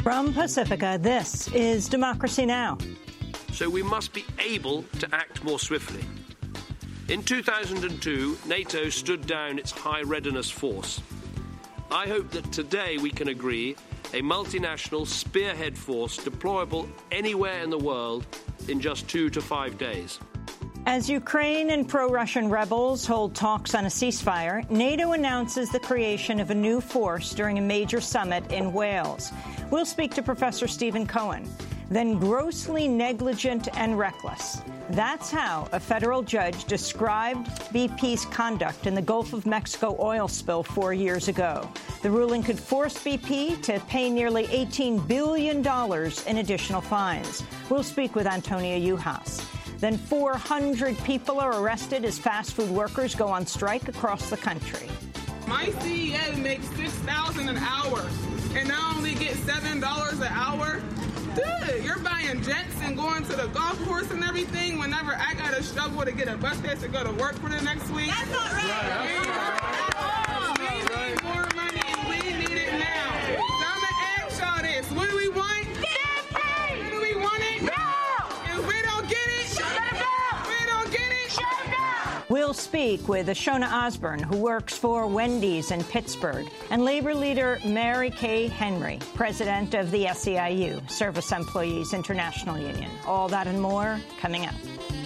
From Pacifica, this is Democracy Now! So we must be able to act more swiftly. In 2002, NATO stood down its high readiness force. I hope that today we can agree a multinational spearhead force deployable anywhere in the world in just 2 to 5 days. As Ukraine and pro-Russian rebels hold talks on a ceasefire, NATO announces the creation of a new force during a major summit in Wales. We'll speak to Professor Stephen Cohen. Then grossly negligent and reckless. That's how a federal judge described BP's conduct in the Gulf of Mexico oil spill 4 years ago. The ruling could force BP to pay nearly $18 billion in additional fines. We'll speak with Antonia Yuhas. Then 400 people are arrested as fast food workers go on strike across the country. My CEO makes $6,000 an hour, and I only get $7 an hour. Dude, you're buying jets and going to the golf course and everything whenever I got to struggle to get a bus pass to go to work for the next week. That's not right. We need more money, and we need it now. So I'm going to ask y'all this. What do we want? Do we want it? No! If we don't get it, shut it down! We don't get it, shut it down! We'll speak with Ashona Osborne, who works for Wendy's in Pittsburgh, and Labor leader Mary Kay Henry, president of the SEIU, Service Employees International Union. All that and more coming up.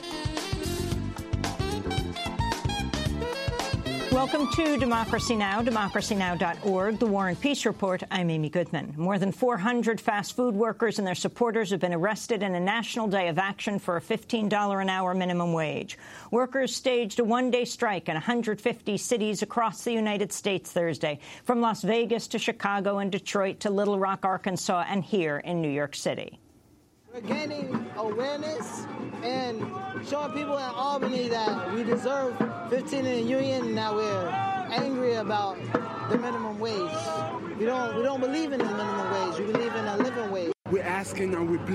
Welcome to Democracy Now!, democracynow.org, the War and Peace Report. I'm Amy Goodman. More than 400 fast food workers and their supporters have been arrested in a national day of action for a $15 an hour minimum wage. Workers staged a one-day strike in 150 cities across the United States Thursday, from Las Vegas to Chicago and Detroit to Little Rock, Arkansas, and here in New York City. We're gaining awareness and showing people in Albany that we deserve 15 in the union and that we're angry about the minimum wage. We don't believe in the minimum wage. We believe in a living wage. We're asking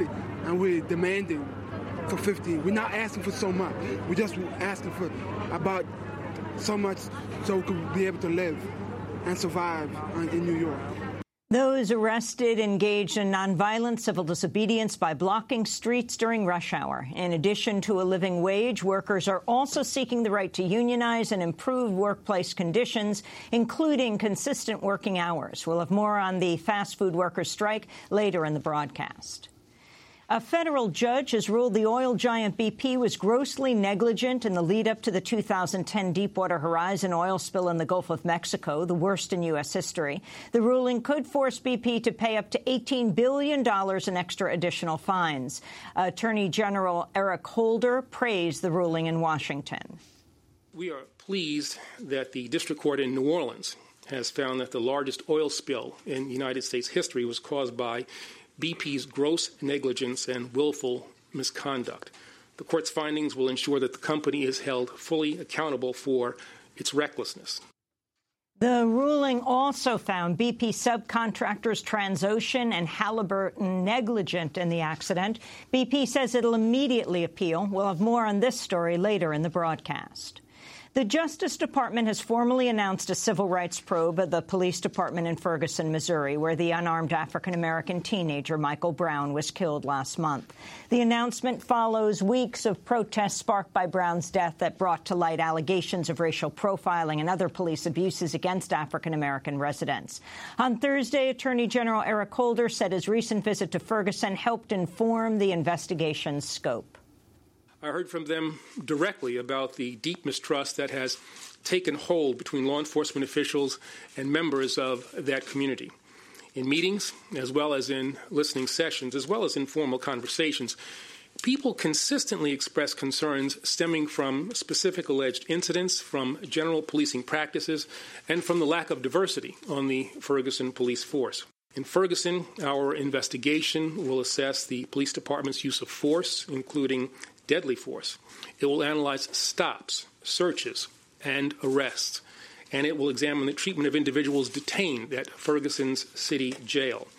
and we're demanding for 15. We're not asking for so much. We're just asking for about so much so we can be able to live and survive in New York. Those arrested engaged in nonviolent civil disobedience by blocking streets during rush hour. In addition to a living wage, workers are also seeking the right to unionize and improve workplace conditions, including consistent working hours. We'll have more on the fast food workers' strike later in the broadcast. A federal judge has ruled the oil giant BP was grossly negligent in the lead-up to the 2010 Deepwater Horizon oil spill in the Gulf of Mexico, the worst in U.S. history. The ruling could force BP to pay up to $18 billion in extra additional fines. Attorney General Eric Holder praised the ruling in Washington. We are pleased that the district court in New Orleans has found that the largest oil spill in United States history was caused by BP's gross negligence and willful misconduct. The court's findings will ensure that the company is held fully accountable for its recklessness. The ruling also found BP subcontractors Transocean and Halliburton negligent in the accident. BP says it'll immediately appeal. We'll have more on this story later in the broadcast. The Justice Department has formally announced a civil rights probe of the police department in Ferguson, Missouri, where the unarmed African-American teenager Michael Brown was killed last month. The announcement follows weeks of protests sparked by Brown's death that brought to light allegations of racial profiling and other police abuses against African-American residents. On Thursday, Attorney General Eric Holder said his recent visit to Ferguson helped inform the investigation's scope. I heard from them directly about the deep mistrust that has taken hold between law enforcement officials and members of that community. In meetings, as well as in listening sessions, as well as informal conversations, people consistently express concerns stemming from specific alleged incidents, from general policing practices, and from the lack of diversity on the Ferguson police force. In Ferguson, our investigation will assess the police department's use of force, including deadly force. It will analyze stops, searches, and arrests, and it will examine the treatment of individuals detained at Ferguson's city jail.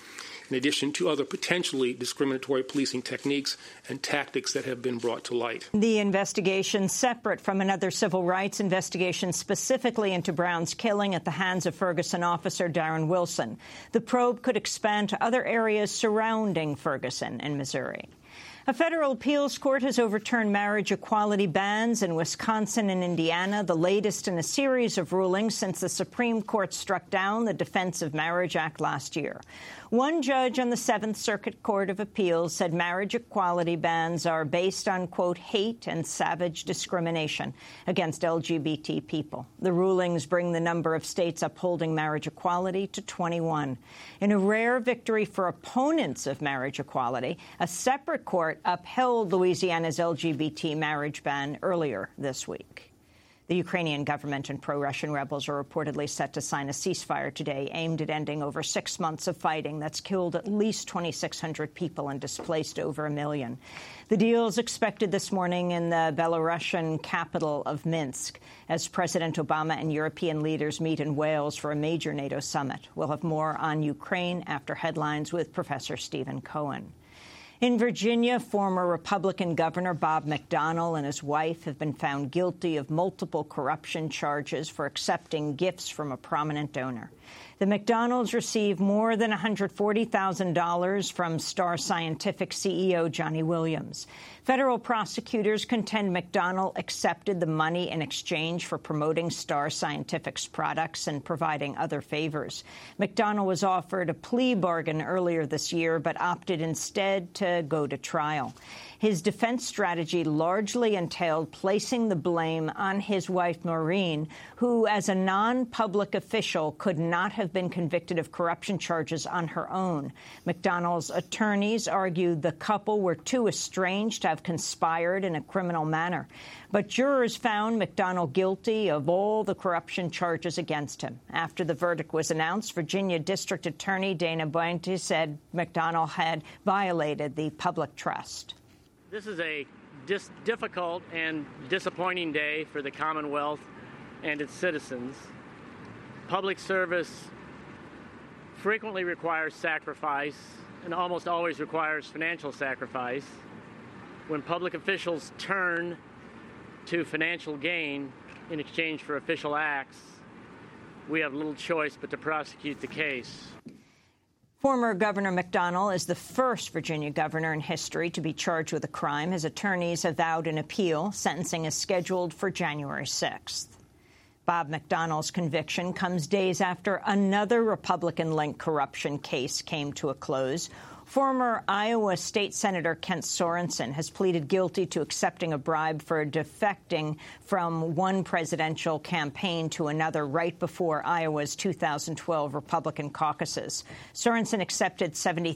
in addition to other potentially discriminatory policing techniques and tactics that have been brought to light. The investigation, separate from another civil rights investigation specifically into Brown's killing at the hands of Ferguson officer Darren Wilson. The probe could expand to other areas surrounding Ferguson and Missouri. A federal appeals court has overturned marriage equality bans in Wisconsin and Indiana, the latest in a series of rulings since the Supreme Court struck down the Defense of Marriage Act last year. One judge on the Seventh Circuit Court of Appeals said marriage equality bans are based on, quote, hate and savage discrimination against LGBT people. The rulings bring the number of states upholding marriage equality to 21. In a rare victory for opponents of marriage equality, a separate court upheld Louisiana's LGBT marriage ban earlier this week. The Ukrainian government and pro-Russian rebels are reportedly set to sign a ceasefire today aimed at ending over 6 months of fighting that's killed at least 2,600 people and displaced over 1 million. The deal is expected this morning in the Belarusian capital of Minsk as President Obama and European leaders meet in Wales for a major NATO summit. We'll have more on Ukraine after headlines with Professor Stephen Cohen. In Virginia, former Republican Governor Bob McDonnell and his wife have been found guilty of multiple corruption charges for accepting gifts from a prominent donor. The McDonnells received more than $140,000 from Star Scientific CEO Johnny Williams. Federal prosecutors contend McDonnell accepted the money in exchange for promoting Star Scientific's products and providing other favors. McDonnell was offered a plea bargain earlier this year, but opted instead to go to trial. His defense strategy largely entailed placing the blame on his wife, Maureen, who, as a non-public official, could not have been convicted of corruption charges on her own. McDonnell's attorneys argued the couple were too estranged to have conspired in a criminal manner. But jurors found McDonnell guilty of all the corruption charges against him. After the verdict was announced, Virginia District Attorney Dana Boente said McDonnell had violated the public trust. This is a difficult and disappointing day for the Commonwealth and its citizens. Public service frequently requires sacrifice and almost always requires financial sacrifice. When public officials turn to financial gain in exchange for official acts, we have little choice but to prosecute the case. Former Governor McDonnell is the first Virginia governor in history to be charged with a crime. His attorneys have vowed an appeal. Sentencing is scheduled for January 6th. Bob McDonnell's conviction comes days after another Republican-linked corruption case came to a close. Former Iowa State Senator Kent Sorensen has pleaded guilty to accepting a bribe for defecting from one presidential campaign to another right before Iowa's 2012 Republican caucuses. Sorensen accepted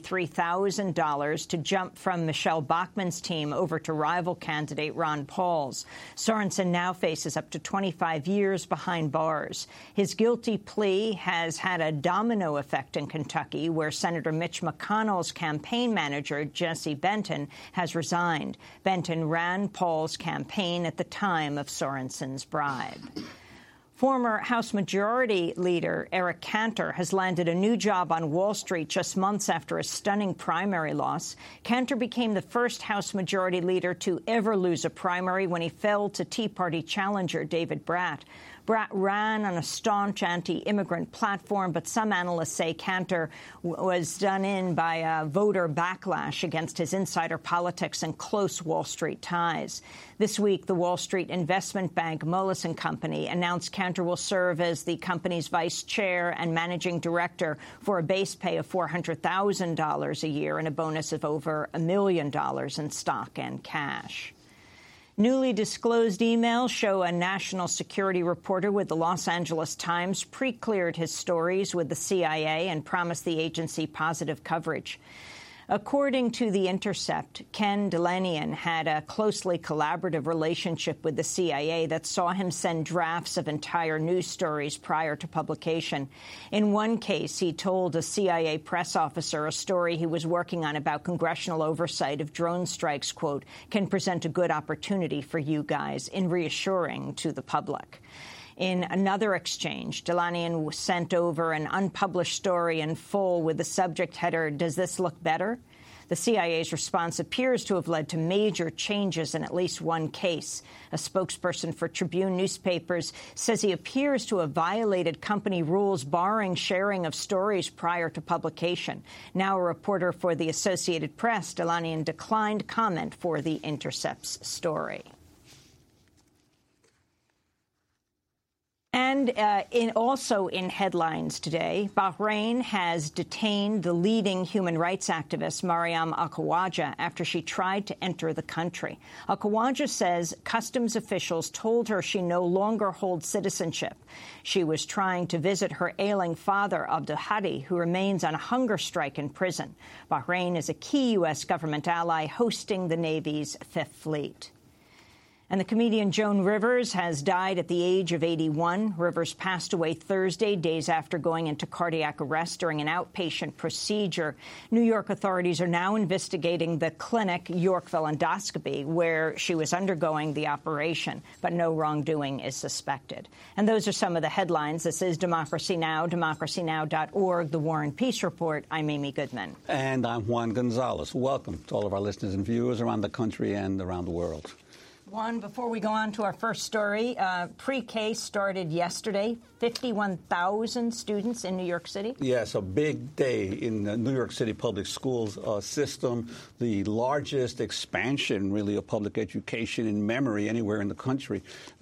$73,000 to jump from Michelle Bachmann's team over to rival candidate Ron Paul's. Sorensen now faces up to 25 years behind bars. His guilty plea has had a domino effect in Kentucky, where Senator Mitch McConnell's campaign manager, Jesse Benton, has resigned. Benton ran Paul's campaign at the time of Sorensen's bribe. Former House Majority Leader Eric Cantor has landed a new job on Wall Street just months after a stunning primary loss. Cantor became the first House Majority Leader to ever lose a primary when he fell to Tea Party challenger David Brat. Brat ran on a staunch anti-immigrant platform, but some analysts say Cantor was done in by a voter backlash against his insider politics and close Wall Street ties. This week, the Wall Street investment bank Moelis & Company announced Cantor will serve as the company's vice chair and managing director for a base pay of $400,000 a year and a bonus of over $1 million in stock and cash. Newly disclosed emails show a national security reporter with the Los Angeles Times pre-cleared his stories with the CIA and promised the agency positive coverage. According to The Intercept, Ken Delanian had a closely collaborative relationship with the CIA that saw him send drafts of entire news stories prior to publication. In one case, he told a CIA press officer a story he was working on about congressional oversight of drone strikes, quote, can present a good opportunity for you guys in reassuring to the public. In another exchange, Dilanian sent over an unpublished story in full with the subject header, "Does this look better?" The CIA's response appears to have led to major changes in at least one case. A spokesperson for Tribune newspapers says he appears to have violated company rules barring sharing of stories prior to publication. Now a reporter for the Associated Press, Dilanian declined comment for The Intercept's story. And also in headlines today, Bahrain has detained the leading human rights activist, Mariam Al-Khawaja, after she tried to enter the country. Al-Khawaja says customs officials told her she no longer holds citizenship. She was trying to visit her ailing father, Abdul Hadi, who remains on a hunger strike in prison. Bahrain is a key U.S. government ally hosting the Navy's Fifth Fleet. And the comedian Joan Rivers has died at the age of 81. Rivers passed away Thursday, days after going into cardiac arrest during an outpatient procedure. New York authorities are now investigating the clinic, Yorkville Endoscopy, where she was undergoing the operation, but no wrongdoing is suspected. And those are some of the headlines. This is Democracy Now!, democracynow.org, The War and Peace Report. I'm Amy Goodman. And I'm Juan Gonzalez. Welcome to all of our listeners and viewers around the country and around the world. Juan, before we go on to our first story, pre-K started yesterday. 51,000 students in New York City. Yes, a big day in the New York City public schools system, the largest expansion, really, of public education in memory anywhere in the country,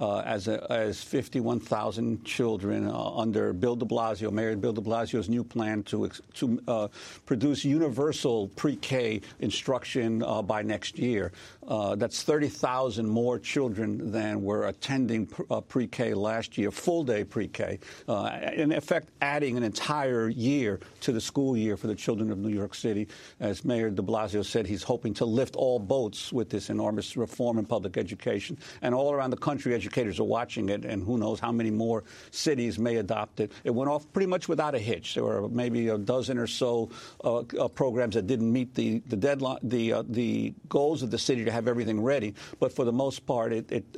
as 51,000 children under Bill de Blasio, Mayor Bill de Blasio's new plan to produce universal pre-K instruction by next year. That's 30,000 more children than were attending pre-K last year, full-day pre-K. In effect, adding an entire year to the school year for the children of New York City. As Mayor de Blasio said, he's hoping to lift all boats with this enormous reform in public education. And all around the country, educators are watching it, and who knows how many more cities may adopt it. It went off pretty much without a hitch. There were maybe a dozen or so programs that didn't meet the deadline, the goals of the city to have everything ready. But for the most part,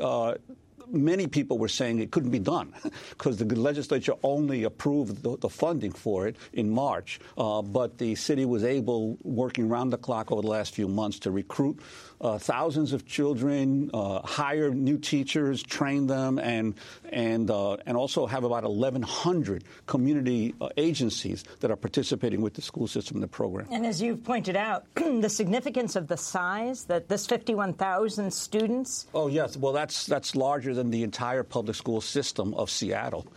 many people were saying it couldn't be done because the legislature only approved the funding for it in March. But the city was able, working around the clock over the last few months, to recruit thousands of children, hire new teachers, train them, and also have about 1,100 community agencies that are participating with the school system in the program. And as you've pointed out, the significance of the size, that this 51,000 students. Oh, yes. Well, that's larger than the entire public school system of Seattle.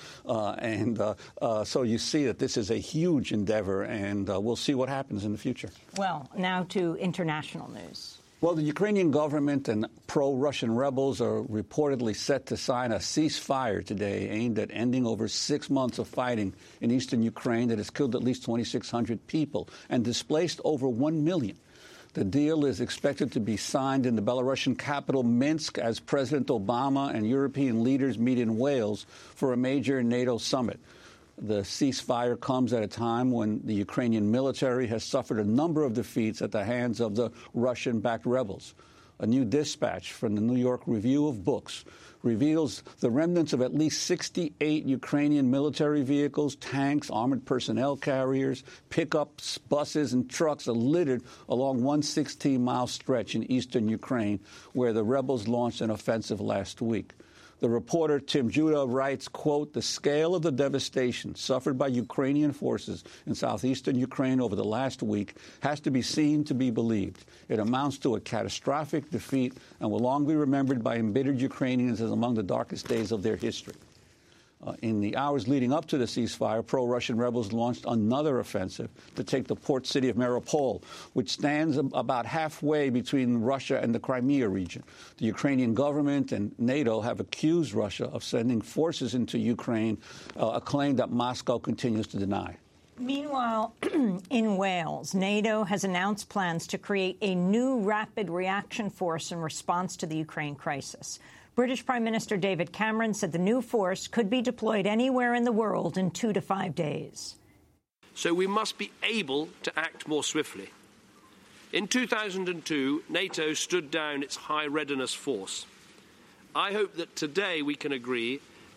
So you see that this is a huge endeavor, and we'll see what happens in the future. Well, now to international news. Well, the Ukrainian government and pro-Russian rebels are reportedly set to sign a ceasefire today aimed at ending over 6 months of fighting in eastern Ukraine that has killed at least 2,600 people and displaced over 1 million. The deal is expected to be signed in the Belarusian capital, Minsk, as President Obama and European leaders meet in Wales for a major NATO summit. The ceasefire comes at a time when the Ukrainian military has suffered a number of defeats at the hands of the Russian-backed rebels. A new dispatch from the New York Review of Books reveals the remnants of at least 68 Ukrainian military vehicles, tanks, armored personnel carriers, pickups, buses, and trucks are littered along one 16-mile stretch in eastern Ukraine, where the rebels launched an offensive last week. The reporter Tim Judah writes, quote, "The scale of the devastation suffered by Ukrainian forces in southeastern Ukraine over the last week has to be seen to be believed. It amounts to a catastrophic defeat and will long be remembered by embittered Ukrainians as among the darkest days of their history." In the hours leading up to the ceasefire, pro-Russian rebels launched another offensive to take the port city of Mariupol, which stands about halfway between Russia and the Crimea region. The Ukrainian government and NATO have accused Russia of sending forces into Ukraine, a claim that Moscow continues to deny. Meanwhile, in Wales, NATO has announced plans to create a new rapid reaction force in response to the Ukraine crisis. British Prime Minister David Cameron said the new force could be deployed anywhere in the world in 2 to 5 days. So we must be able to act more swiftly. In 2002, NATO stood down its high readiness force. I hope that today we can agree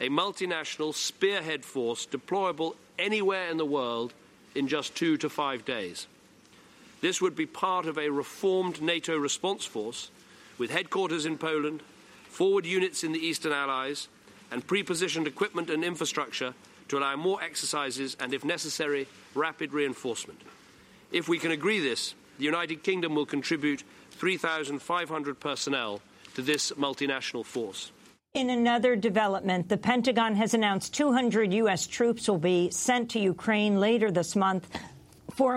a multinational spearhead force deployable anywhere in the world in just 2 to 5 days. This would be part of a reformed NATO response force with headquarters in Poland, forward units in the Eastern Allies, and pre-positioned equipment and infrastructure to allow more exercises and, if necessary, rapid reinforcement. If we can agree this, the United Kingdom will contribute 3,500 personnel to this multinational force. In another development, the Pentagon has announced 200 U.S. troops will be sent to Ukraine later this month for a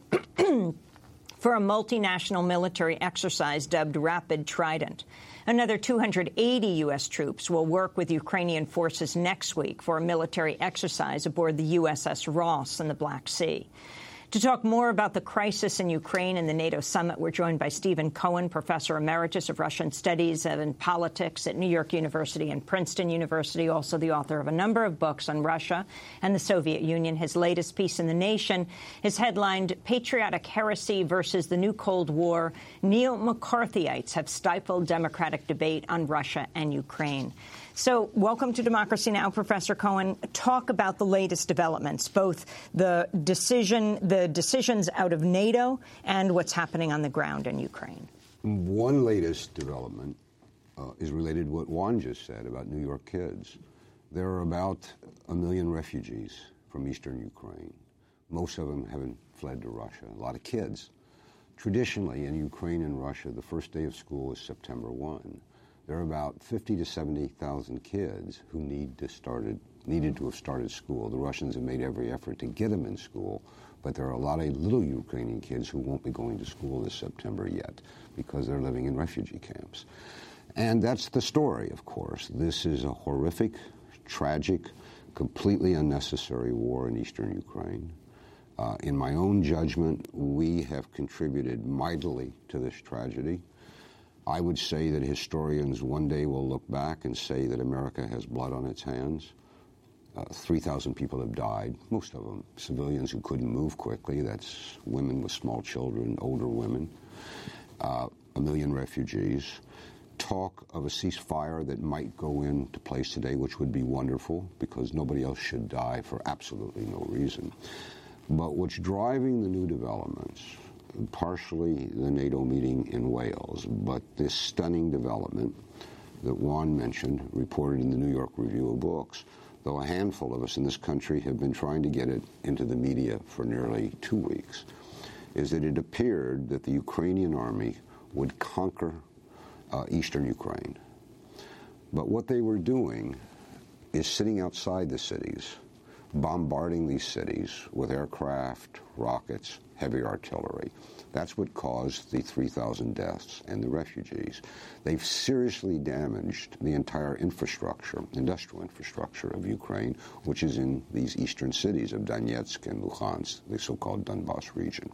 multinational military exercise dubbed Rapid Trident. Another 280 U.S. troops will work with Ukrainian forces next week for a military exercise aboard the USS Ross in the Black Sea. To talk more about the crisis in Ukraine and the NATO summit, we're joined by Stephen Cohen, Professor Emeritus of Russian Studies and Politics at New York University and Princeton University, also the author of a number of books on Russia and the Soviet Union. His latest piece in The Nation is headlined, Patriotic Heresy versus the New Cold War. Neo-McCarthyites have stifled democratic debate on Russia and Ukraine. So welcome to Democracy Now!, Professor Cohen. Talk about the latest developments, both the decisions out of NATO and what's happening on the ground in Ukraine. One latest development is related to what Juan just said about New York kids. There are about 1 million refugees from eastern Ukraine. Most of them haven't fled to Russia, a lot of kids. Traditionally, in Ukraine and Russia, the first day of school is September 1. There are about 50 to 70,000 kids who needed to have started school. The Russians have made every effort to get them in school, but there are a lot of little Ukrainian kids who won't be going to school this September yet because they're living in refugee camps. And that's the story, of course. This is a horrific, tragic, completely unnecessary war in eastern Ukraine. In my own judgment, we have contributed mightily to this tragedy. I would say that historians one day will look back and say that America has blood on its hands. 3,000 people have died, most of them civilians who couldn't move quickly. That's women with small children, older women. 1 million refugees. Talk of a ceasefire that might go into place today, which would be wonderful because nobody else should die for absolutely no reason. But what's driving the new developments, partially the NATO meeting in Wales, but this stunning development that Juan mentioned, reported in the New York Review of Books, though a handful of us in this country have been trying to get it into the media for nearly 2 weeks, is that it appeared that the Ukrainian army would conquer eastern Ukraine. But what they were doing is sitting outside the cities, bombarding these cities with aircraft, rockets, heavy artillery. That's what caused the 3,000 deaths and the refugees. They've seriously damaged the entire infrastructure, industrial infrastructure of Ukraine, which is in these eastern cities of Donetsk and Luhansk, the so-called Donbass region.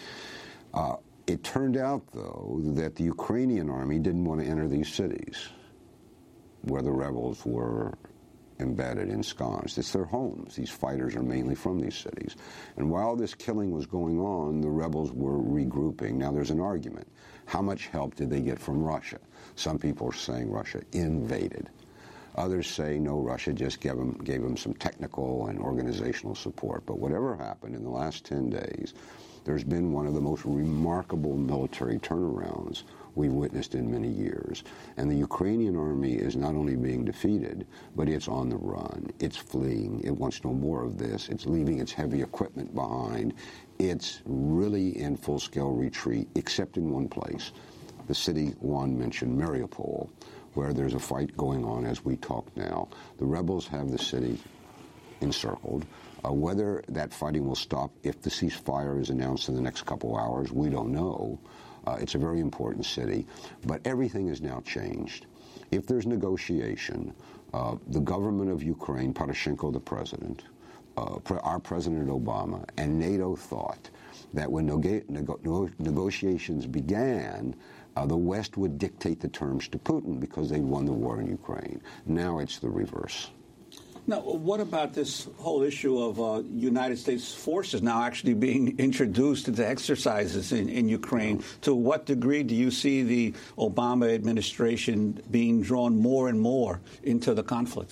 It turned out, though, that the Ukrainian army didn't want to enter these cities where the rebels were embedded, ensconced. It's their homes. These fighters are mainly from these cities. And while this killing was going on, the rebels were regrouping. Now, there's an argument. How much help did they get from Russia? Some people are saying Russia invaded. Others say, no, Russia just gave them some technical and organizational support. But whatever happened in the last 10 days, there's been one of the most remarkable military turnarounds we've witnessed in many years. And the Ukrainian army is not only being defeated, but it's on the run. It's fleeing. It wants no more of this. It's leaving its heavy equipment behind. It's really in full-scale retreat, except in one place, the city Juan mentioned, Mariupol, where there's a fight going on as we talk now. The rebels have the city encircled. Whether that fighting will stop if the ceasefire is announced in the next couple hours, we don't know. It's a very important city, but everything has now changed. If there's negotiation, the government of Ukraine, Poroshenko, the president, our President Obama, and NATO thought that when negotiations began, the West would dictate the terms to Putin because they won the war in Ukraine. Now it's the reverse. Now, what about this whole issue of United States forces now actually being introduced into exercises in Ukraine? To what degree do you see the Obama administration being drawn more and more into the conflict?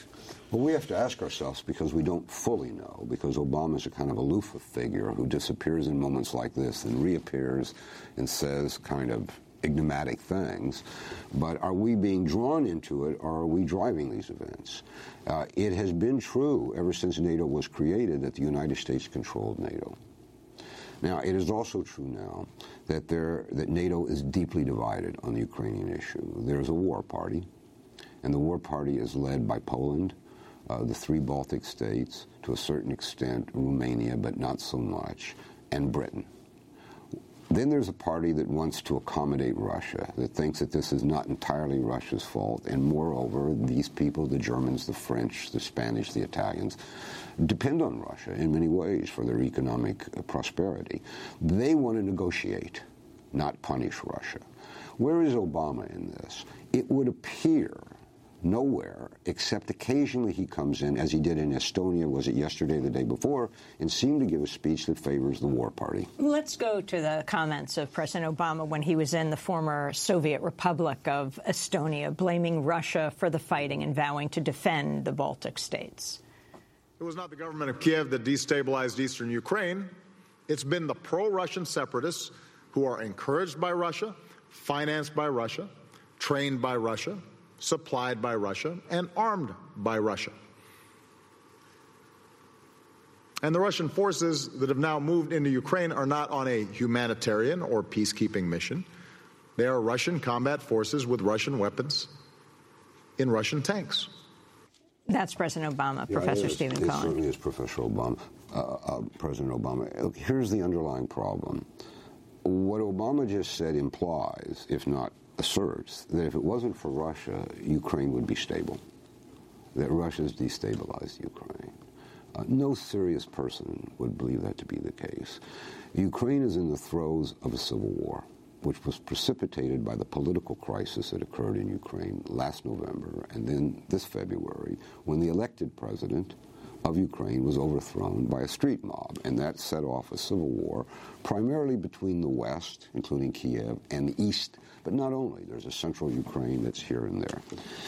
Well, we have to ask ourselves, because we don't fully know, because Obama is a kind of aloof figure who disappears in moments like this and reappears and says kind of enigmatic things. But are we being drawn into it, or are we driving these events? It has been true ever since NATO was created that the United States controlled NATO. Now, it is also true now that NATO is deeply divided on the Ukrainian issue. There's a war party, and the war party is led by Poland, the 3 Baltic states, to a certain extent Romania, but not so much, and Britain. Then there's a party that wants to accommodate Russia, that thinks that this is not entirely Russia's fault, and moreover, these people, the Germans, the French, the Spanish, the Italians, depend on Russia in many ways for their economic prosperity. They want to negotiate, not punish Russia. Where is Obama in this? It would appear nowhere, except occasionally he comes in, as he did in Estonia, was it yesterday, the day before, and seemed to give a speech that favors the war party. Let's go to the comments of President Obama when he was in the former Soviet Republic of Estonia, blaming Russia for the fighting and vowing to defend the Baltic states. It was not the government of Kiev that destabilized eastern Ukraine. It's been the pro-Russian separatists who are encouraged by Russia, financed by Russia, trained by Russia, supplied by Russia, and armed by Russia. And the Russian forces that have now moved into Ukraine are not on a humanitarian or peacekeeping mission. They are Russian combat forces with Russian weapons in Russian tanks. That's President Obama, Professor Stephen Cohen. It certainly is Professor Obama, President Obama. Look, here's the underlying problem. What Obama just said implies, if not asserts, that if it wasn't for Russia, Ukraine would be stable, that Russia's destabilized Ukraine. No serious person would believe that to be the case. Ukraine is in the throes of a civil war, which was precipitated by the political crisis that occurred in Ukraine last November and then this February, when the elected president of Ukraine was overthrown by a street mob, and that set off a civil war, primarily between the West, including Kiev, and the East, but not only. There's a central Ukraine that's here and there.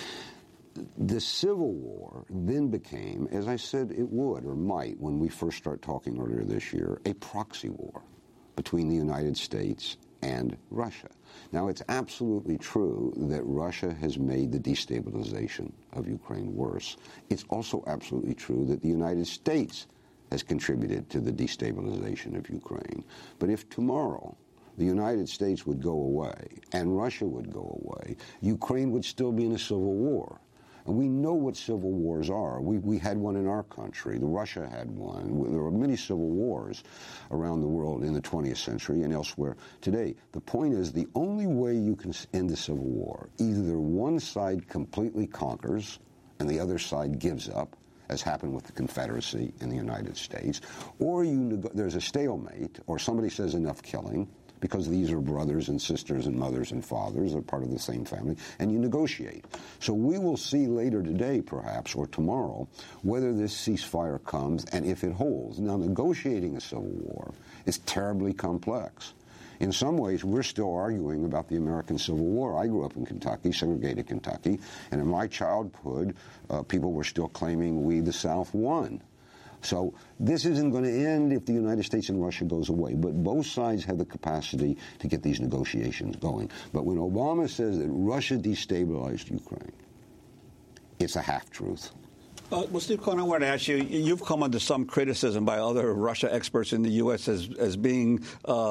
The civil war then became, as I said it would or might when we first start talking earlier this year, a proxy war between the United States and Russia. Now, it's absolutely true that Russia has made the destabilization of Ukraine worse. It's also absolutely true that the United States has contributed to the destabilization of Ukraine. But if tomorrow the United States would go away and Russia would go away, Ukraine would still be in a civil war. And we know what civil wars are. We had one in our country. Russia had one. There were many civil wars around the world in the 20th century and elsewhere today. The point is, the only way you can end a civil war, either one side completely conquers and the other side gives up, as happened with the Confederacy in the United States, or there's a stalemate, or somebody says enough killing, because these are brothers and sisters and mothers and fathers, they're part of the same family, and you negotiate. So we will see later today, perhaps, or tomorrow, whether this ceasefire comes and if it holds. Now, negotiating a civil war is terribly complex. In some ways, we're still arguing about the American Civil War. I grew up in Kentucky, segregated Kentucky, and in my childhood, people were still claiming we, the South, won. So this isn't going to end if the United States and Russia goes away. But both sides have the capacity to get these negotiations going. But when Obama says that Russia destabilized Ukraine, it's a half-truth. Well, Steve Cohen, I want to ask you, you've come under some criticism by other Russia experts in the U.S. as being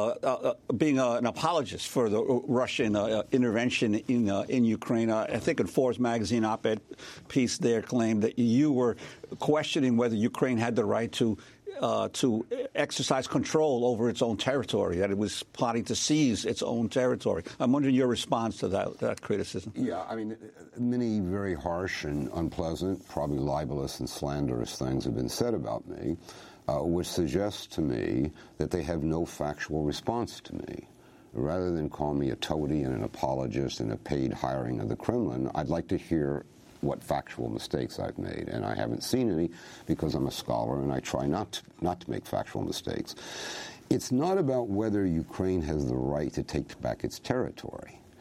an apologist for the Russian intervention in Ukraine. I think in Forbes magazine op-ed piece there claimed that you were questioning whether Ukraine had the right to exercise control over its own territory, that it was plotting to seize its own territory. I'm wondering your response to that criticism. Yeah, I mean, many very harsh and unpleasant, probably libelous and slanderous things have been said about me, which suggests to me that they have no factual response to me. Rather than call me a toady and an apologist and a paid hiring of the Kremlin, I'd like to hear what factual mistakes I've made, and I haven't seen any because I'm a scholar and I try not to make factual mistakes. It's not about whether Ukraine has the right to take back its territory.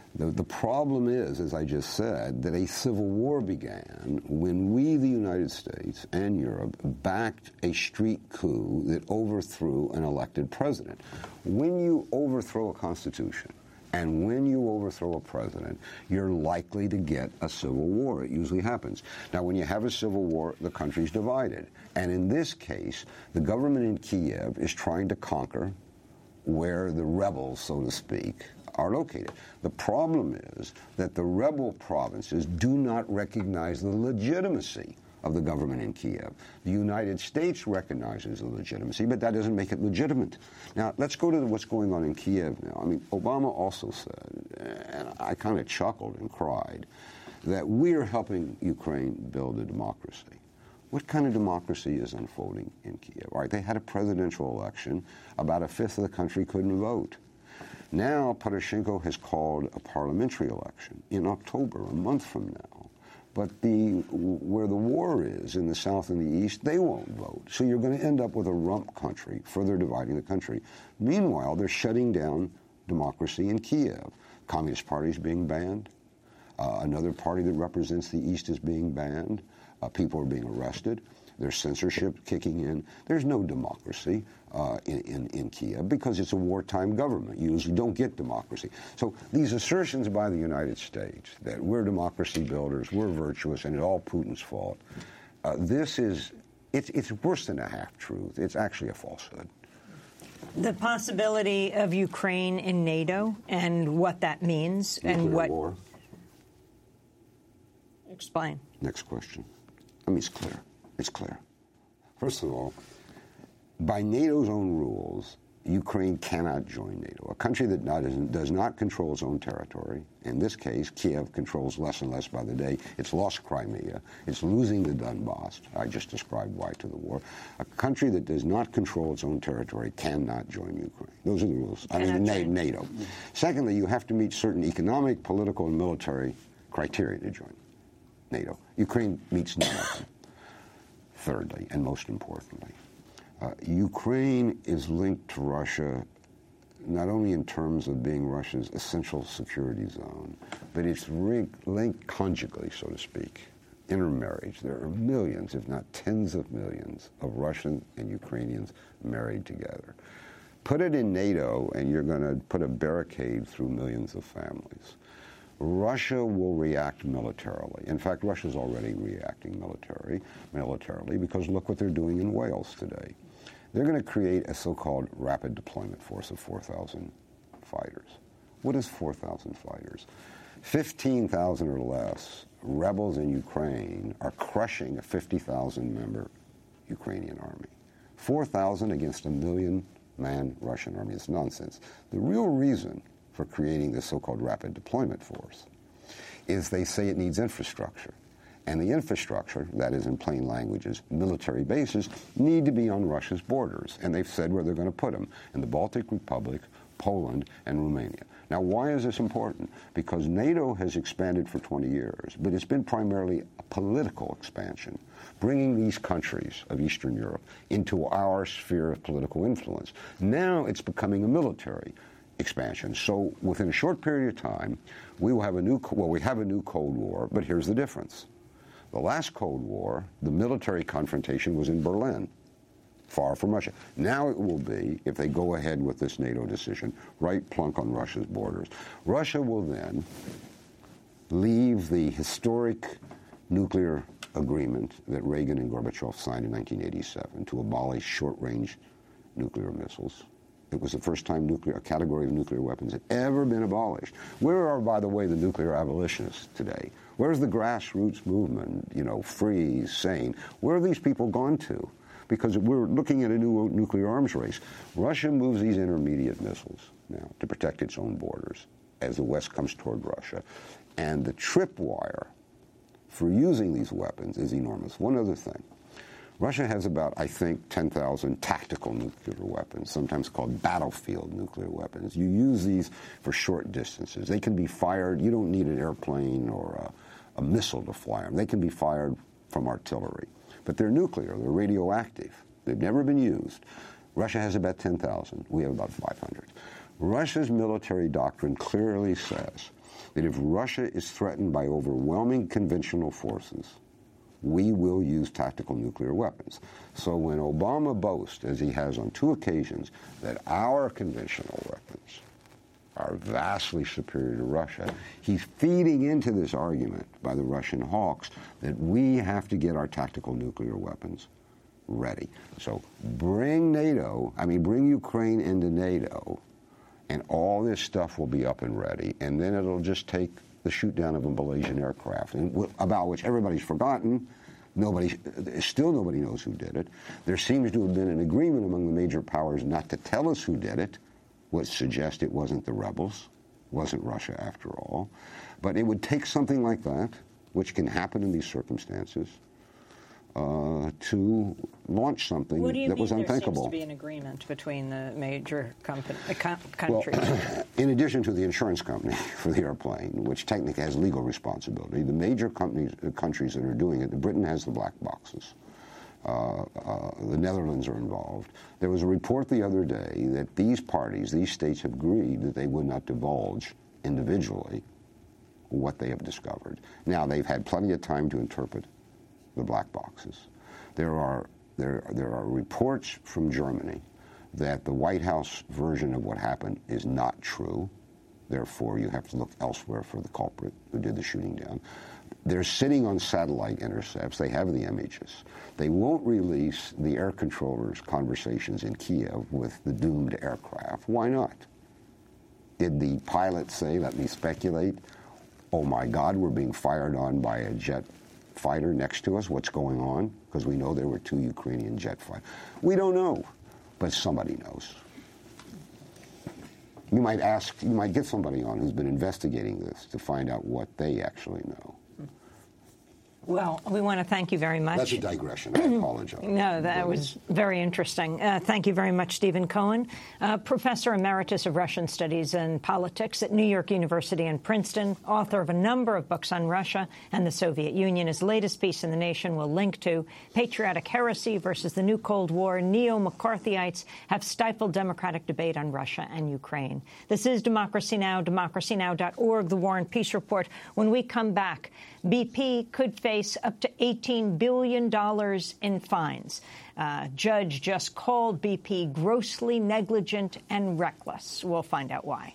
The problem is, as I just said, that a civil war began when we, the United States and Europe, backed a street coup that overthrew an elected president. When you overthrow a constitution and when you overthrow a president, you're likely to get a civil war. It usually happens. Now, when you have a civil war, the country's divided. And in this case, the government in Kiev is trying to conquer where the rebels, so to speak, are located. The problem is that the rebel provinces do not recognize the legitimacy of the government in Kiev. The United States recognizes the legitimacy, but that doesn't make it legitimate. Now, let's go to what's going on in Kiev now. I mean, Obama also said, and I kind of chuckled and cried, that we're helping Ukraine build a democracy. What kind of democracy is unfolding in Kiev? All right, they had a presidential election. About a fifth of the country couldn't vote. Now, Poroshenko has called a parliamentary election in October, a month from now. But where the war is, in the south and the east, they won't vote. So you're going to end up with a rump country, further dividing the country. Meanwhile, they're shutting down democracy in Kiev. Communist Party is being banned. Another party that represents the east is being banned. People are being arrested. There's censorship kicking in. There's no democracy in Kiev because it's a wartime government. You usually don't get democracy. So these assertions by the United States that we're democracy builders, we're virtuous, and it's all Putin's fault, it's worse than a half-truth. It's actually a falsehood. The possibility of Ukraine in NATO and what that means and what... War. Explain. Next question. I mean, it's clear. It's clear. First of all, by NATO's own rules, Ukraine cannot join NATO. A country that does not control its own territory, in this case, Kiev controls less and less by the day. It's lost Crimea. It's losing the Donbass. I just described why to the war. A country that does not control its own territory cannot join Ukraine. Those are the rules. I mean, NATO. Secondly, you have to meet certain economic, political, and military criteria to join NATO. Ukraine meets none of them. Thirdly, and most importantly, Ukraine is linked to Russia not only in terms of being Russia's essential security zone, but it's linked conjugally, so to speak, intermarriage. There are millions, if not tens of millions, of Russian and Ukrainians married together. Put it in NATO, and you're going to put a barricade through millions of families. Russia will react militarily. In fact, Russia's already reacting militarily because look what they're doing in Wales today. They're going to create a so-called rapid deployment force of 4,000 fighters. What is 4,000 fighters? 15,000 or less rebels in Ukraine are crushing a 50,000-member Ukrainian army. 4,000 against a 1 million-man Russian army. It's nonsense. The real reason for creating this so-called rapid deployment force is they say it needs infrastructure. And the infrastructure, that is in plain language, is military bases, need to be on Russia's borders. And they've said where they're going to put them, in the Baltic Republic, Poland, and Romania. Now, why is this important? Because NATO has expanded for 20 years, but it's been primarily a political expansion, bringing these countries of Eastern Europe into our sphere of political influence. Now it's becoming a military expansion. So within a short period of time, we will have a new Cold War, but here's the difference. The last Cold War, the military confrontation was in Berlin, far from Russia. Now it will be, if they go ahead with this NATO decision, right plunk on Russia's borders. Russia will then leave the historic nuclear agreement that Reagan and Gorbachev signed in 1987 to abolish short-range nuclear missiles. It was the first time a category of nuclear weapons had ever been abolished. Where are, by the way, the nuclear abolitionists today? Where's the grassroots movement, free, sane? Where are these people gone to? Because we're looking at a new nuclear arms race. Russia moves these intermediate missiles now to protect its own borders as the West comes toward Russia. And the tripwire for using these weapons is enormous. One other thing. Russia has about, I think, 10,000 tactical nuclear weapons, sometimes called battlefield nuclear weapons. You use these for short distances. They can be fired. You don't need an airplane or a missile to fly them. They can be fired from artillery. But they're nuclear. They're radioactive. They've never been used. Russia has about 10,000. We have about 500. Russia's military doctrine clearly says that if Russia is threatened by overwhelming conventional forces, we will use tactical nuclear weapons. So when Obama boasts, as he has on 2 occasions, that our conventional weapons are vastly superior to Russia, he's feeding into this argument by the Russian hawks that we have to get our tactical nuclear weapons ready. So bring Ukraine into NATO, and all this stuff will be up and ready, and then it'll just take the shoot down of a Malaysian aircraft, about which everybody's forgotten. Nobody knows who did it. There seems to have been an agreement among the major powers not to tell us who did it, which suggests it wasn't the rebels, wasn't Russia after all. But it would take something like that, which can happen in these circumstances, to launch something that was unthinkable. There seems to be an agreement between the major countries. Well, in addition to the insurance company for the airplane, which technically has legal responsibility, the major countries that are doing it, Britain has the black boxes. The Netherlands are involved. There was a report the other day that these states have agreed that they would not divulge individually what they have discovered. Now, they've had plenty of time to interpret the black boxes. There are reports from Germany that the White House version of what happened is not true. Therefore, you have to look elsewhere for the culprit who did the shooting down. They're sitting on satellite intercepts. They have the images. They won't release the air controllers' conversations in Kiev with the doomed aircraft. Why not? Did the pilot say, let me speculate, oh my God, we're being fired on by a jet fighter next to us? What's going on? Because we know there were 2 Ukrainian jet fighters. We don't know, but somebody knows. You might get somebody on who's been investigating this to find out what they actually know. Well, we want to thank you very much. That's a digression. I apologize. No, that was very interesting. Thank you very much, Stephen Cohen, Professor Emeritus of Russian Studies and Politics at New York University and Princeton, author of a number of books on Russia and the Soviet Union. His latest piece in The Nation will link to Patriotic Heresy versus the New Cold War. Neo-McCarthyites have stifled democratic debate on Russia and Ukraine. This is Democracy Now!, democracynow.org, The War and Peace Report. When we come back, BP could face up to $18 billion in fines. Judge just called BP grossly negligent and reckless. We'll find out why.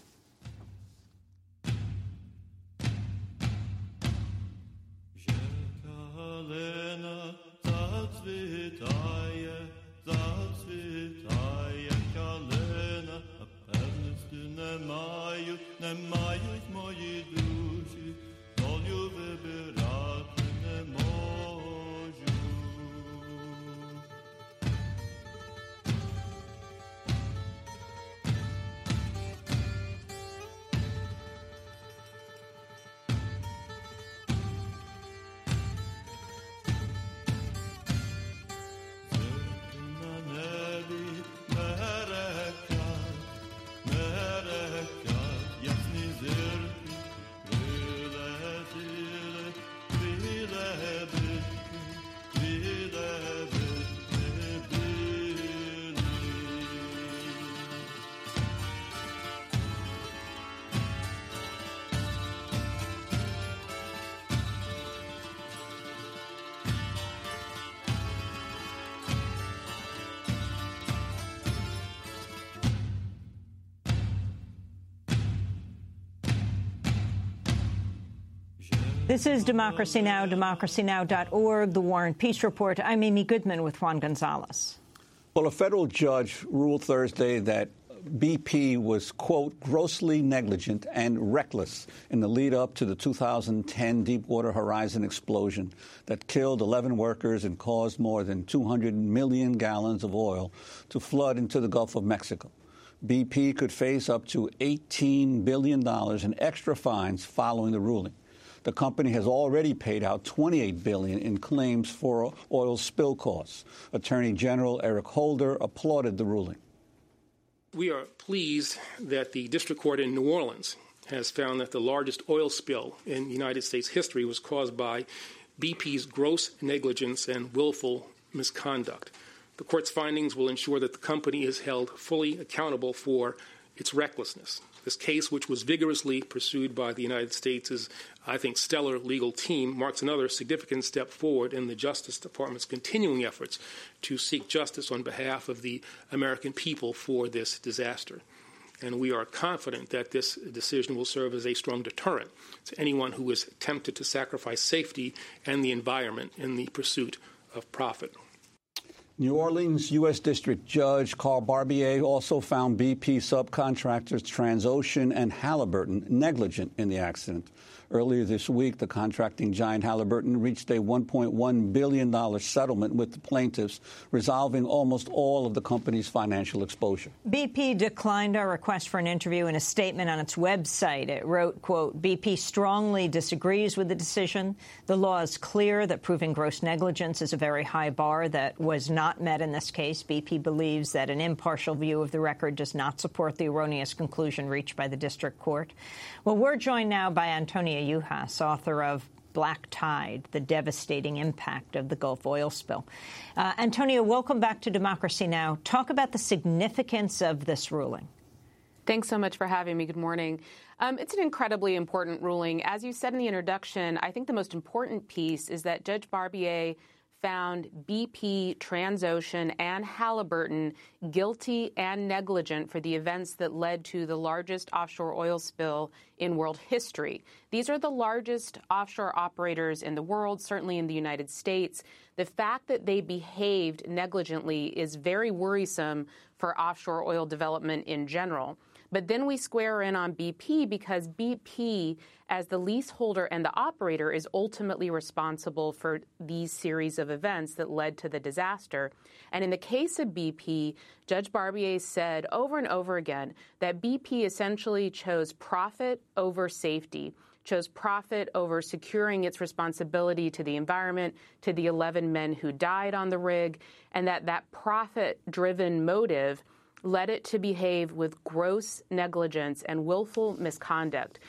This is Democracy Now!, democracynow.org, The War and Peace Report. I'm Amy Goodman with Juan Gonzalez. Well, a federal judge ruled Thursday that BP was, quote, grossly negligent and reckless in the lead-up to the 2010 Deepwater Horizon explosion that killed 11 workers and caused more than 200 million gallons of oil to flood into the Gulf of Mexico. BP could face up to $18 billion in extra fines following the ruling. The company has already paid out $28 billion in claims for oil spill costs. Attorney General Eric Holder applauded the ruling. We are pleased that the district court in New Orleans has found that the largest oil spill in United States history was caused by BP's gross negligence and willful misconduct. The court's findings will ensure that the company is held fully accountable for It's recklessness. This case, which was vigorously pursued by the United States' I think, stellar legal team, marks another significant step forward in the Justice Department's continuing efforts to seek justice on behalf of the American people for this disaster. And we are confident that this decision will serve as a strong deterrent to anyone who is tempted to sacrifice safety and the environment in the pursuit of profit. New Orleans U.S. District Judge Carl Barbier also found BP subcontractors Transocean and Halliburton negligent in the accident. Earlier this week, the contracting giant Halliburton reached a $1.1 billion settlement with the plaintiffs, resolving almost all of the company's financial exposure. BP declined our request for an interview. In a statement on its website, it wrote, quote, BP strongly disagrees with the decision. The law is clear that proving gross negligence is a very high bar that was not met in this case. BP believes that an impartial view of the record does not support the erroneous conclusion reached by the district court. Well, we're joined now by Antonia Yuhas, author of Black Tide, The Devastating Impact of the Gulf Oil Spill. Antonia, welcome back to Democracy Now! Talk about the significance of this ruling. Thanks so much for having me. Good morning. It's an incredibly important ruling. As you said in the introduction, I think the most important piece is that Judge Barbier found BP, Transocean, and Halliburton guilty and negligent for the events that led to the largest offshore oil spill in world history. These are the largest offshore operators in the world, certainly in the United States. The fact that they behaved negligently is very worrisome for offshore oil development in general. But then we square in on BP because BP, as the leaseholder and the operator, is ultimately responsible for these series of events that led to the disaster. And in the case of BP, Judge Barbier said over and over again that BP essentially chose profit over safety, chose profit over securing its responsibility to the environment, to the 11 men who died on the rig, and that profit-driven motive led it to behave with gross negligence and willful misconduct.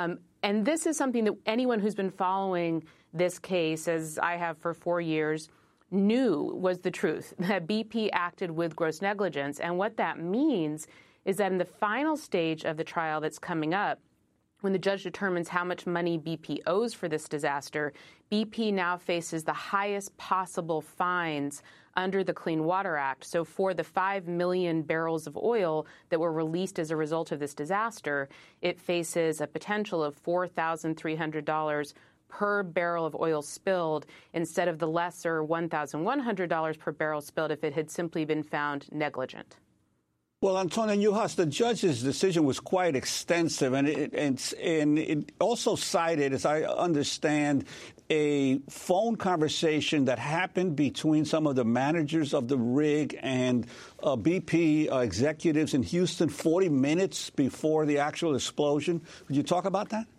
And this is something that anyone who's been following this case, as I have for 4 years, knew was the truth, that BP acted with gross negligence. And what that means is that in the final stage of the trial that's coming up, when the judge determines how much money BP owes for this disaster, BP now faces the highest possible fines under the Clean Water Act. So for the 5 million barrels of oil that were released as a result of this disaster, it faces a potential of $4,300 per barrel of oil spilled instead of the lesser $1,100 per barrel spilled if it had simply been found negligent. Well, Antonia Yuhas, the judge's decision was quite extensive, and it also cited, as I understand, a phone conversation that happened between some of the managers of the rig and BP executives in Houston 40 minutes before the actual explosion. Would you talk about that?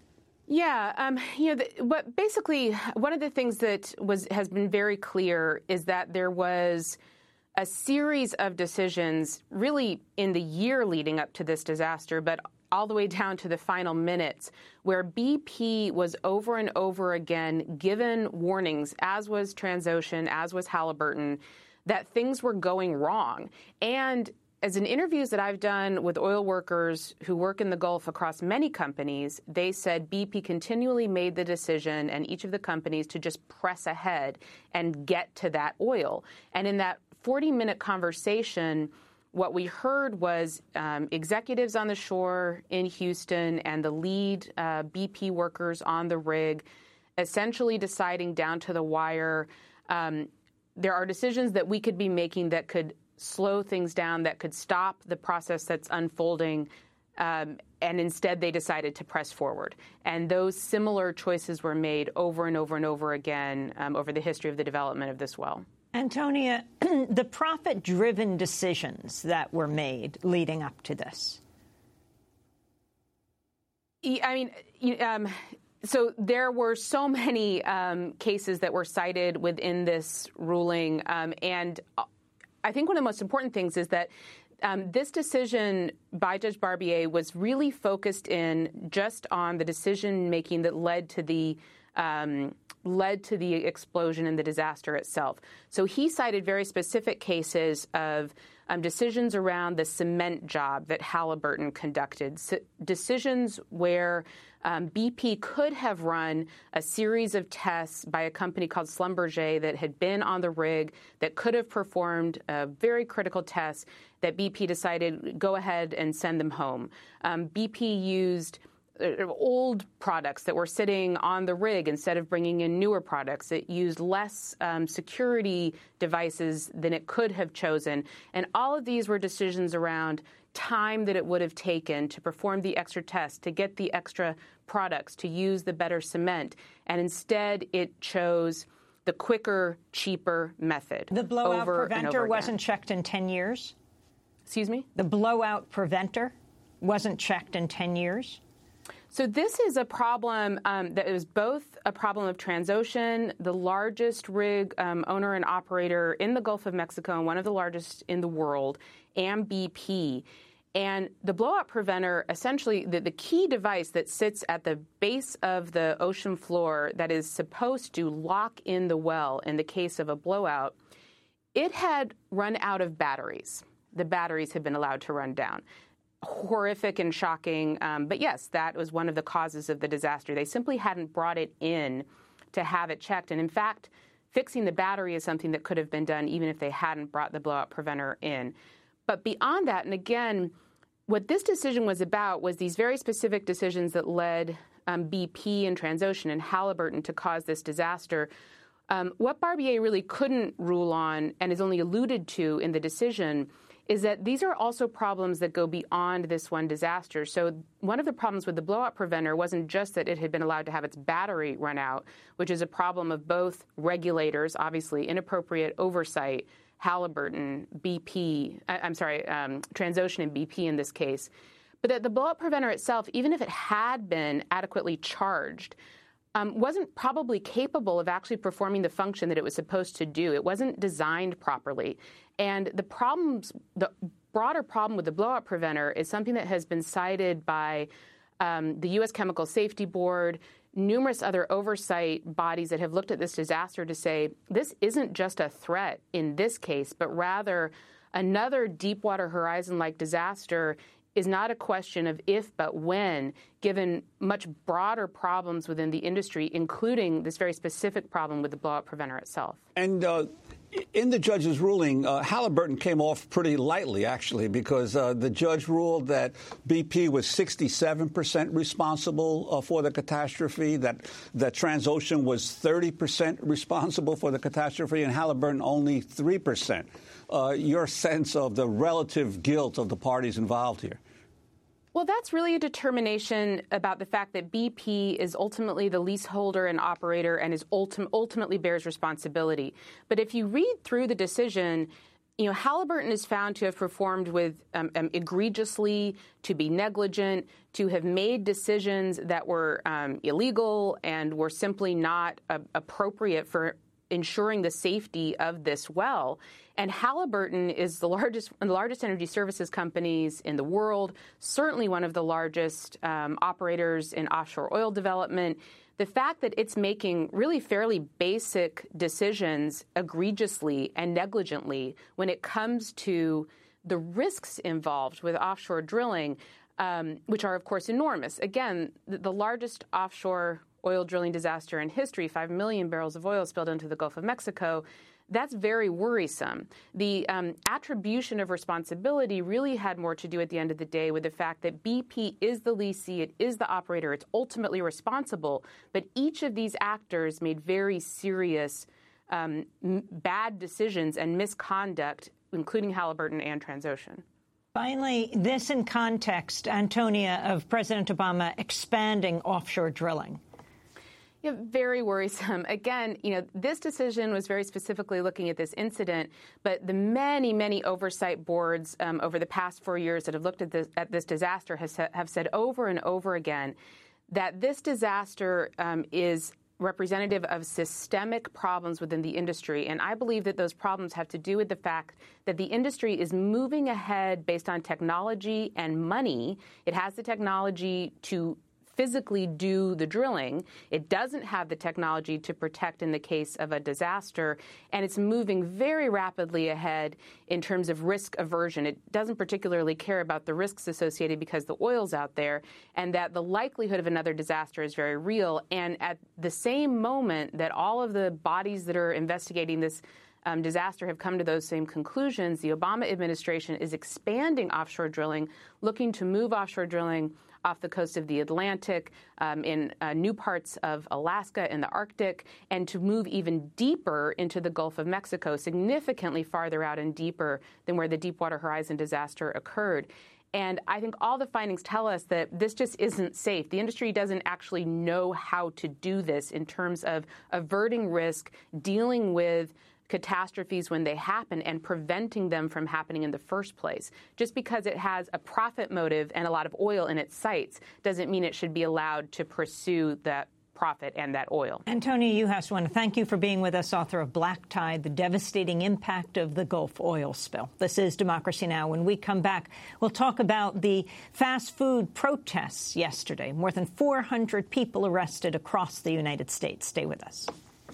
Yeah, but basically, one of the things that has been very clear is that there was a series of decisions really in the year leading up to this disaster, but all the way down to the final minutes, where BP was over and over again given warnings, as was Transocean, as was Halliburton, that things were going wrong. And as in interviews that I've done with oil workers who work in the Gulf across many companies, they said BP continually made the decision, and each of the companies, to just press ahead and get to that oil. And in that 40-minute conversation, what we heard was executives on the shore in Houston and the lead BP workers on the rig essentially deciding down to the wire, there are decisions that we could be making that could slow things down, that could stop the process that's unfolding, and instead they decided to press forward. And those similar choices were made over and over and over again over the history of the development of this well. Antonia, the profit-driven decisions that were made leading up to this. I mean, so there were so many cases that were cited within this ruling, and I think one of the most important things is that this decision by Judge Barbier was really focused in just on the decision-making that led to the explosion and the disaster itself. So he cited very specific cases of decisions around the cement job that Halliburton conducted, decisions where BP could have run a series of tests by a company called Schlumberger that had been on the rig, that could have performed a very critical test, that BP decided, go ahead and send them home. BP used old products that were sitting on the rig instead of bringing in newer products. It used less security devices than it could have chosen. And all of these were decisions around time that it would have taken to perform the extra tests, to get the extra products, to use the better cement. And instead, it chose the quicker, cheaper method. The blowout preventer wasn't checked in 10 years? Excuse me? The blowout preventer wasn't checked in 10 years? So this is a problem that is both a problem of Transocean, the largest rig owner and operator in the Gulf of Mexico and one of the largest in the world, and BP. And the blowout preventer, essentially the key device that sits at the base of the ocean floor that is supposed to lock in the well in the case of a blowout, it had run out of batteries. The batteries had been allowed to run down. Horrific and shocking, but yes, that was one of the causes of the disaster. They simply hadn't brought it in to have it checked. And in fact, fixing the battery is something that could have been done even if they hadn't brought the blowout preventer in. But beyond that, and again, what this decision was about was these very specific decisions that led BP and Transocean and Halliburton to cause this disaster. What Barbier really couldn't rule on and is only alluded to in the decision is that these are also problems that go beyond this one disaster. So one of the problems with the blowout preventer wasn't just that it had been allowed to have its battery run out, which is a problem of both regulators, obviously inappropriate oversight, Halliburton, BP, Transocean and BP in this case, but that the blowout preventer itself, even if it had been adequately charged, wasn't probably capable of actually performing the function that it was supposed to do. It wasn't designed properly. And the broader problem with the blowout preventer is something that has been cited by the U.S. Chemical Safety Board, numerous other oversight bodies that have looked at this disaster to say this isn't just a threat in this case, but rather another Deepwater Horizon-like disaster is not a question of if but when, given much broader problems within the industry, including this very specific problem with the blowout preventer itself. And in the judge's ruling, Halliburton came off pretty lightly, actually, because the judge ruled that BP was 67% responsible for the catastrophe, that Transocean was 30% responsible for the catastrophe, and Halliburton only 3%. Your sense of the relative guilt of the parties involved here? Well, that's really a determination about the fact that BP is ultimately the leaseholder and operator and is ultimately bears responsibility. But if you read through the decision, Halliburton is found to have performed with egregiously, to be negligent, to have made decisions that were illegal and were simply not appropriate for ensuring the safety of this well. And Halliburton is one of the largest energy services companies in the world, certainly one of the largest operators in offshore oil development. The fact that it's making really fairly basic decisions egregiously and negligently when it comes to the risks involved with offshore drilling, which are, of course, enormous. Again, the largest offshore oil drilling disaster in history, 5 million barrels of oil spilled into the Gulf of Mexico. That's very worrisome. The attribution of responsibility really had more to do at the end of the day with the fact that BP is the lessee, it is the operator, it's ultimately responsible. But each of these actors made very serious bad decisions and misconduct, including Halliburton and Transocean. Finally, this in context, Antonia, of President Obama expanding offshore drilling. Yeah, very worrisome. Again, this decision was very specifically looking at this incident, but the many, many oversight boards over the past 4 years that have looked at this disaster have said over and over again that this disaster is representative of systemic problems within the industry. And I believe that those problems have to do with the fact that the industry is moving ahead based on technology and money. It has the technology to physically do the drilling. It doesn't have the technology to protect in the case of a disaster, and it's moving very rapidly ahead in terms of risk aversion. It doesn't particularly care about the risks associated because the oil's out there, and that the likelihood of another disaster is very real. And at the same moment that all of the bodies that are investigating this disaster have come to those same conclusions, the Obama administration is expanding offshore drilling, looking to move offshore drilling off the coast of the Atlantic, in new parts of Alaska and the Arctic, and to move even deeper into the Gulf of Mexico, significantly farther out and deeper than where the Deepwater Horizon disaster occurred. And I think all the findings tell us that this just isn't safe. The industry doesn't actually know how to do this in terms of averting risk, dealing with catastrophes when they happen, and preventing them from happening in the first place. Just because it has a profit motive and a lot of oil in its sights doesn't mean it should be allowed to pursue that profit and that oil. Antonia Juhas, I want to thank you for being with us, author of Black Tide, The Devastating Impact of the Gulf Oil Spill. This is Democracy Now! When we come back, we'll talk about the fast food protests yesterday. More than 400 people arrested across the United States. Stay with us.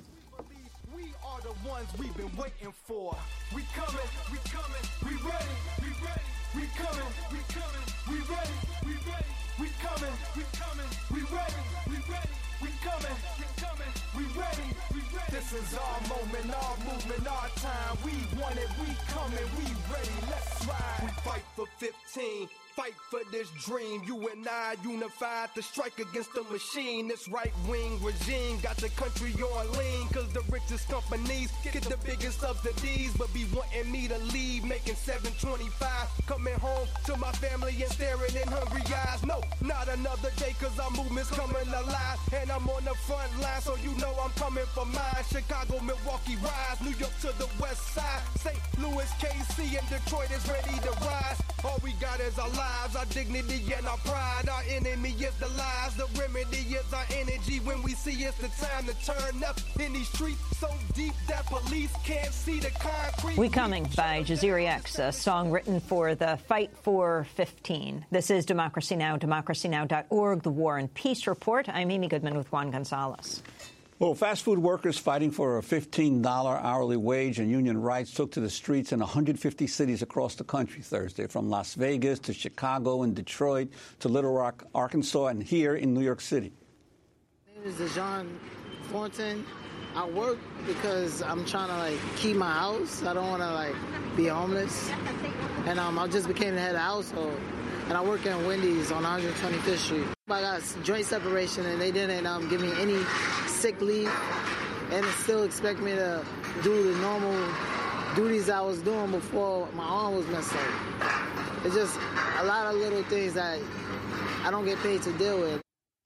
We've been waiting for. We coming, we ready, we ready, we coming, we ready, we ready, we coming, we ready, we ready, we coming, we ready, we ready. This is our moment, our movement, our time. We want it, we coming, we ready. Let's ride. We fight for 15. Fight for this dream, you and I unified to strike against the machine. This right-wing regime got the country on lean, cause the richest companies get the biggest subsidies, but be wanting me to leave, making $7.25, coming home to my family and staring in hungry eyes. No, not another day, cause our movement's coming alive, and I'm on the front line, so you know I'm coming for mine. Chicago, Milwaukee, rise, New York to the west side, St. Louis, KC, and Detroit is ready to rise. All we got is our lives, our dignity and our pride. Our enemy is the lies, the remedy is our energy. When we see it's the time to turn up in these streets so deep that police can't see the concrete. We Coming by Jaziri X, a song written for the Fight for 15. This is Democracy Now!, democracynow.org, the War and Peace Report. I'm Amy Goodman with Juan Gonzalez. Well, fast food workers fighting for a $15 hourly wage and union rights took to the streets in 150 cities across the country Thursday, from Las Vegas to Chicago and Detroit to Little Rock, Arkansas, and here in New York City. My name is Dejon Thornton. I work because I'm trying to keep my house. I don't want to be homeless. And I just became the head of household. And I work at Wendy's on 125th Street. I got joint separation, and they didn't give me any sick leave, and they still expect me to do the normal duties I was doing before my arm was messed up. It's just a lot of little things that I don't get paid to deal with.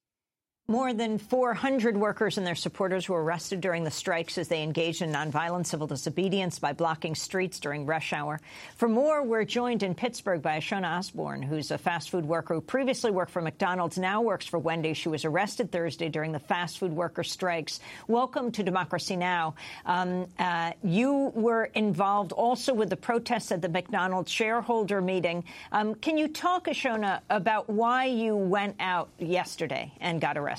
More than 400 workers and their supporters were arrested during the strikes as they engaged in nonviolent civil disobedience by blocking streets during rush hour. For more, we're joined in Pittsburgh by Ashona Osborne, who's a fast food worker who previously worked for McDonald's, now works for Wendy's. She was arrested Thursday during the fast food worker strikes. Welcome to Democracy Now! You were involved also with the protests at the McDonald's shareholder meeting. Can you talk, Ashona, about why you went out yesterday and got arrested?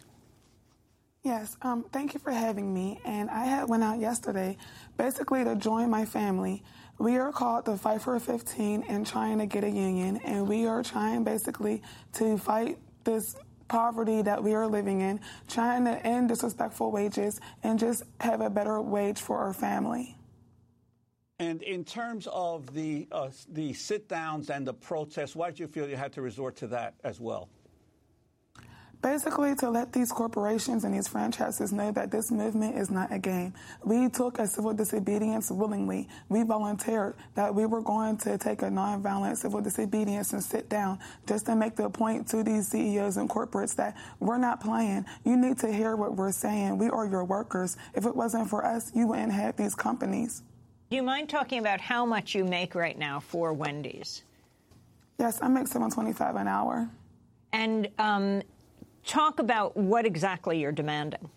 Yes, thank you for having me. And I went out yesterday basically to join my family. We are called the Fight for 15 and trying to get a union, and we are trying basically to fight this poverty that we are living in, trying to end disrespectful wages and just have a better wage for our family. And in terms of the sit-downs and the protests, why did you feel you had to resort to that as well? Basically, to let these corporations and these franchises know that this movement is not a game. We took a civil disobedience willingly. We volunteered that we were going to take a nonviolent civil disobedience and sit down just to make the point to these CEOs and corporates that we're not playing. You need to hear what we're saying. We are your workers. If it wasn't for us, you wouldn't have these companies. Do you mind talking about how much you make right now for Wendy's? Yes, I make $7.25 an hour. And talk about what exactly you're demanding.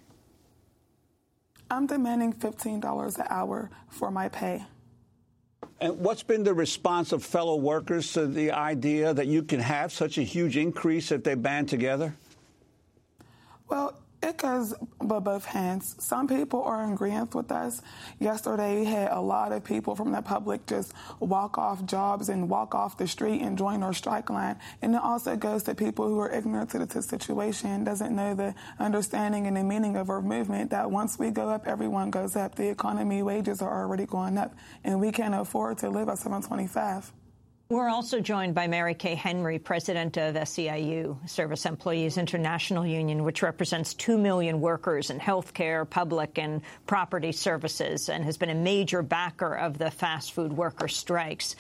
I'm demanding $15 an hour for my pay. And what's been the response of fellow workers to the idea that you can have such a huge increase if they band together? Well, it goes by both hands. Some people are in agreement with us. Yesterday, we had a lot of people from the public just walk off jobs and walk off the street and join our strike line. And it also goes to people who are ignorant to the situation, doesn't know the understanding and the meaning of our movement, that once we go up, everyone goes up. The economy, wages are already going up, and we can't afford to live at $7.25. We're also joined by Mary Kay Henry, president of SEIU, Service Employees International Union, which represents 2 million workers in healthcare, public and property services, and has been a major backer of the fast food worker strikes.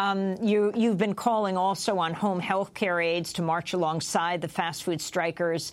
You've been calling also on home health care aides to march alongside the fast food strikers.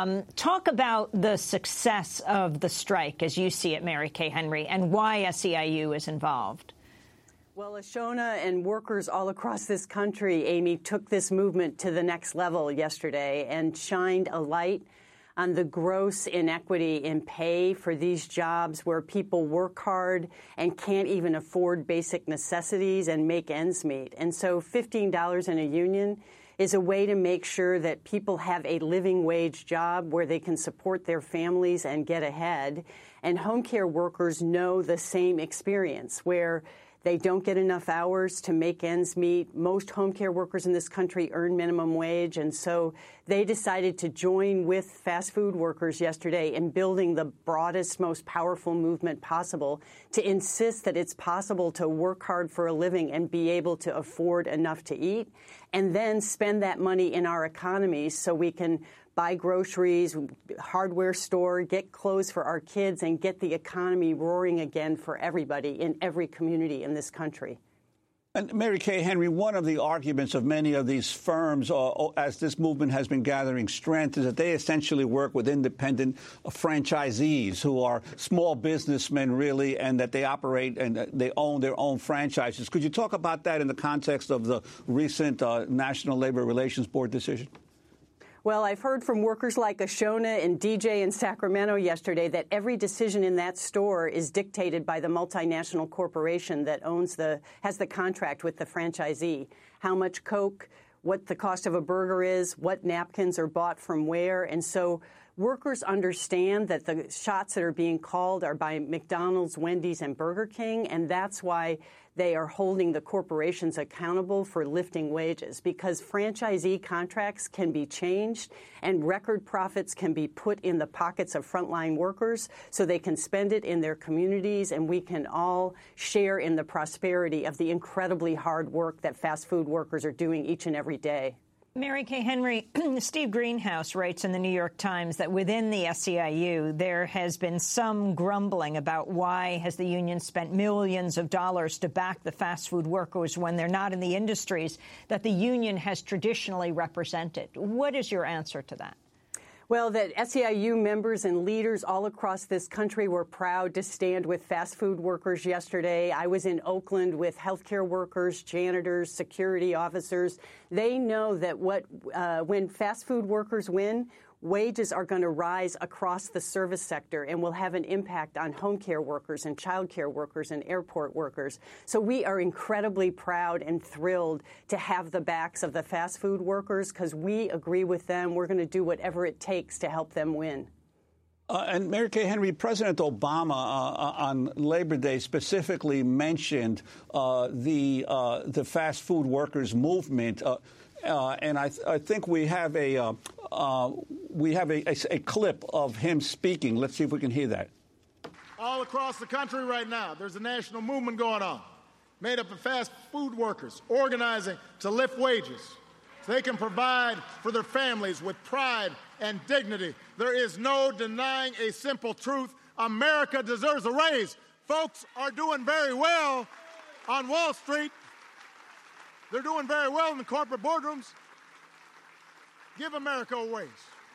Talk about the success of the strike, as you see it, Mary Kay Henry, and why SEIU is involved. Well, Ashona and workers all across this country, Amy, took this movement to the next level yesterday and shined a light on the gross inequity in pay for these jobs where people work hard and can't even afford basic necessities and make ends meet. And so $15 in a union is a way to make sure that people have a living wage job where they can support their families and get ahead. And home care workers know the same experience, where they don't get enough hours to make ends meet. Most home care workers in this country earn minimum wage, and so they decided to join with fast food workers yesterday in building the broadest, most powerful movement possible to insist that it's possible to work hard for a living and be able to afford enough to eat, and then spend that money in our economy so we can buy groceries, hardware store, get clothes for our kids, and get the economy roaring again for everybody in every community in this country. And Mary Kay Henry, one of the arguments of many of these firms, as this movement has been gathering strength, is that they essentially work with independent franchisees who are small businessmen, really, and that they operate and they own their own franchises. Could you talk about that in the context of the recent National Labor Relations Board decision? Well, I've heard from workers like Ashona and DJ in Sacramento yesterday that every decision in that store is dictated by the multinational corporation that has the contract with the franchisee. How much Coke, what the cost of a burger is, what napkins are bought from where. And so workers understand that the shots that are being called are by McDonald's, Wendy's, and Burger King, and that's why they are holding the corporations accountable for lifting wages, because franchisee contracts can be changed and record profits can be put in the pockets of frontline workers so they can spend it in their communities, and we can all share in the prosperity of the incredibly hard work that fast food workers are doing each and every day. Mary Kay Henry, Steve Greenhouse writes in the New York Times that within the SEIU, there has been some grumbling about why has the union spent millions of dollars to back the fast food workers when they're not in the industries that the union has traditionally represented. What is your answer to that? Well, that SEIU members and leaders all across this country were proud to stand with fast food workers yesterday. I was in Oakland with healthcare workers, janitors, security officers. They know that when fast food workers win, wages are going to rise across the service sector and will have an impact on home care workers and child care workers and airport workers. So we are incredibly proud and thrilled to have the backs of the fast food workers because we agree with them. We're going to do whatever it takes to help them win. And Mary Kay Henry, President Obama on Labor Day specifically mentioned the fast food workers movement. And I think we have a clip of him speaking. Let's see if we can hear that. All across the country right now, there's a national movement going on, made up of fast food workers organizing to lift wages so they can provide for their families with pride and dignity. There is no denying a simple truth. America deserves a raise. Folks are doing very well on Wall Street. They're doing very well in the corporate boardrooms. Give America a raise.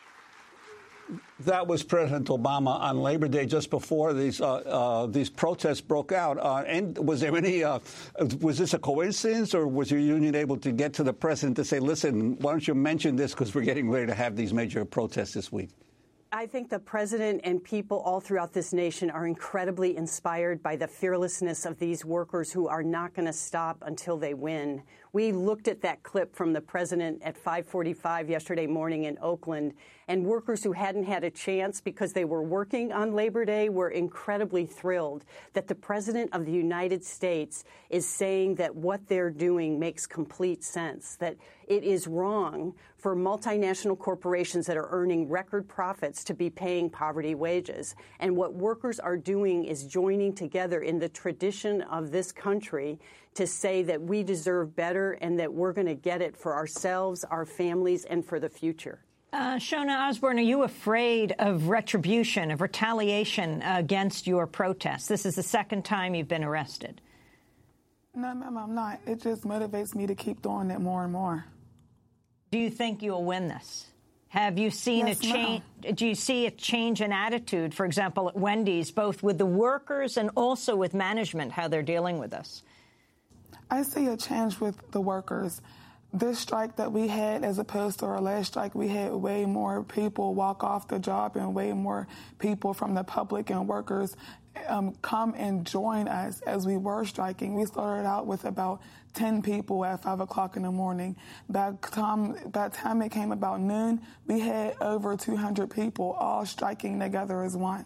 That was President Obama on Labor Day, just before these protests broke out. And was there any? Was this a coincidence, or was your union able to get to the president to say, "Listen, why don't you mention this because we're getting ready to have these major protests this week"? I think the president and people all throughout this nation are incredibly inspired by the fearlessness of these workers who are not going to stop until they win. We looked at that clip from the president at 5:45 yesterday morning in Oakland, and workers who hadn't had a chance because they were working on Labor Day were incredibly thrilled that the president of the United States is saying that what they're doing makes complete sense, that it is wrong for multinational corporations that are earning record profits to be paying poverty wages. And what workers are doing is joining together in the tradition of this country to say that we deserve better and that we're going to get it for ourselves, our families, and for the future. Shona Osborne, are you afraid of retribution, of retaliation against your protests? This is the second time you've been arrested. No, ma'am, I'm not. It just motivates me to keep doing it more and more. Do you think you'll win this? Have you seen a change? Do you see a change in attitude, for example, at Wendy's, both with the workers and also with management, how they're dealing with this? I see a change with the workers. This strike that we had, as opposed to our last strike, we had way more people walk off the job and way more people from the public and workers come and join us as we were striking. We started out with about 10 people at 5 o'clock in the morning. By the time it came about noon, we had over 200 people all striking together as one.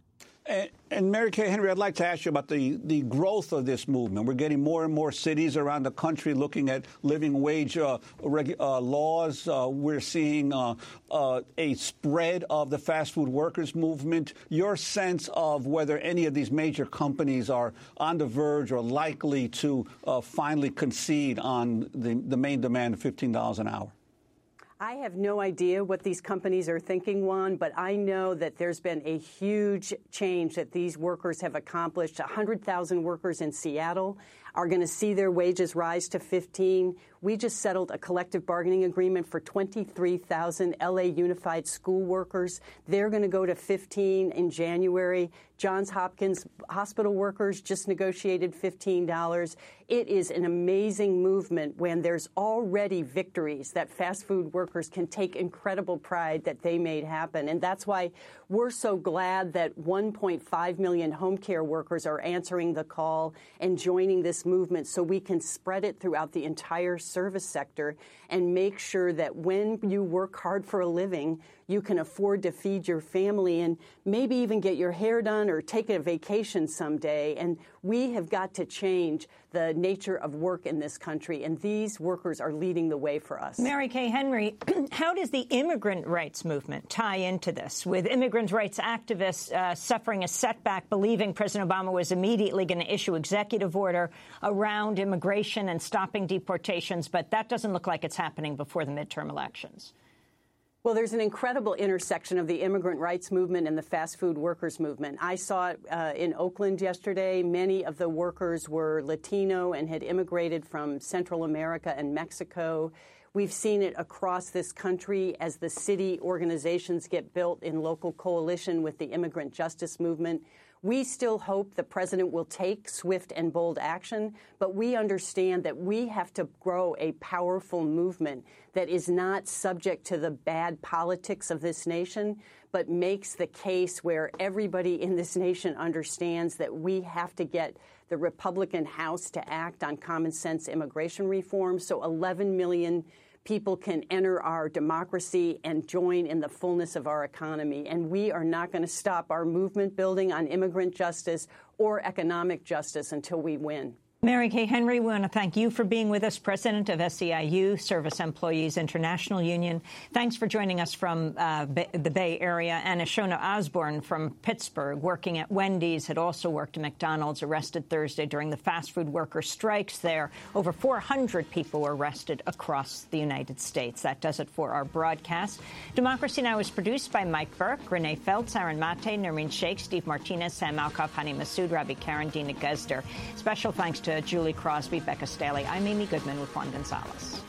And Mary Kay Henry, I'd like to ask you about the growth of this movement. We're getting more and more cities around the country looking at living wage laws. We're seeing a spread of the fast food workers movement. Your sense of whether any of these major companies are on the verge or likely to finally concede on the main demand of $15 an hour? I have no idea what these companies are thinking, Juan, but I know that there's been a huge change that these workers have accomplished. 100,000 workers in Seattle are going to see their wages rise to $15. We just settled a collective bargaining agreement for 23,000 L.A. Unified School workers. They're going to go to $15 in January. Johns Hopkins hospital workers just negotiated $15. It is an amazing movement when there's already victories that fast food workers can take incredible pride that they made happen. And that's why we're so glad that 1.5 million home care workers are answering the call and joining this movement so we can spread it throughout the entire service sector and make sure that when you work hard for a living, you can afford to feed your family and maybe even get your hair done or take a vacation someday. And we have got to change the nature of work in this country, and these workers are leading the way for us. Mary Kay Henry, how does the immigrant rights movement tie into this, with immigrant rights activists suffering a setback, believing President Obama was immediately going to issue executive order around immigration and stopping deportations, but that doesn't look like it's happening before the midterm elections? Well, there's an incredible intersection of the immigrant rights movement and the fast food workers movement. I saw it in Oakland yesterday. Many of the workers were Latino and had immigrated from Central America and Mexico. We've seen it across this country as the city organizations get built in local coalition with the immigrant justice movement. We still hope the president will take swift and bold action, but we understand that we have to grow a powerful movement that is not subject to the bad politics of this nation, but makes the case where everybody in this nation understands that we have to get the Republican House to act on common sense immigration reform so 11 million people can enter our democracy and join in the fullness of our economy. And we are not going to stop our movement building on immigrant justice or economic justice until we win. Mary Kay Henry, we want to thank you for being with us, president of SEIU, Service Employees International Union. Thanks for joining us from the Bay Area. And Shona Osborne from Pittsburgh, working at Wendy's, had also worked at McDonald's, arrested Thursday during the fast food worker strikes there. Over 400 people were arrested across the United States. That does it for our broadcast. Democracy Now! Is produced by Mike Burke, Renee Feltz, Aaron Mate, Nermeen Sheikh, Steve Martinez, Sam Alkoff, Hani Massoud, Ravi Karen, Dina Guzder. Special thanks to Julie Crosby, Becca Staley. I'm Amy Goodman with Juan Gonzalez.